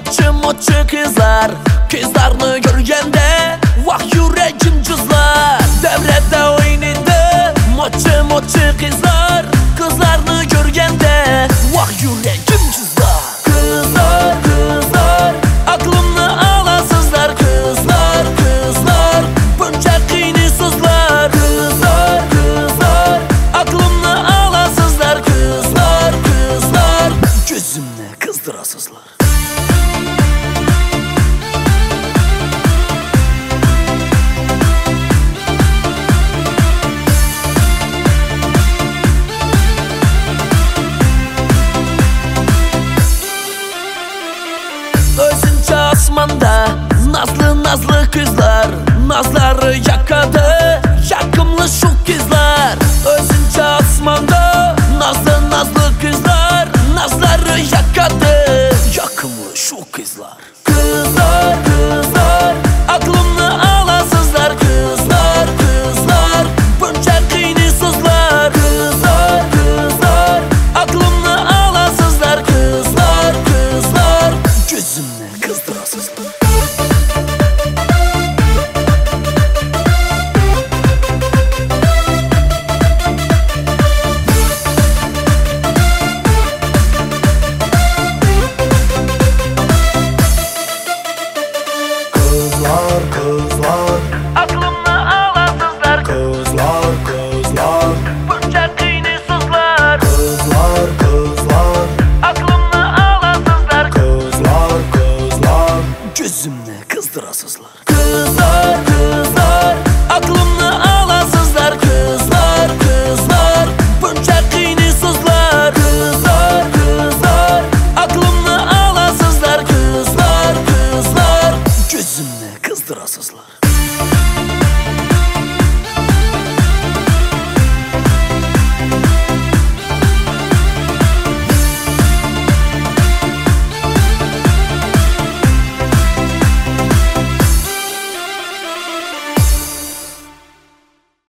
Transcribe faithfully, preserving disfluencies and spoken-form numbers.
moçı moçı kızlar. Kızlarını görgende vah yüreğim cızlar. Devrede oynadı moçı moçı kızlar. Kızlarını görgende vah yüreğim cızlar. Kızlar kızlar aklımı alasızlar. Kızlar kızlar bunca kıynısızlar. Kızlar kızlar aklımı alasızlar. Kızlar kızlar gözümle kızdırasızlar. Özünce asmanda nazlı nazlı kızlar. Nazları yakada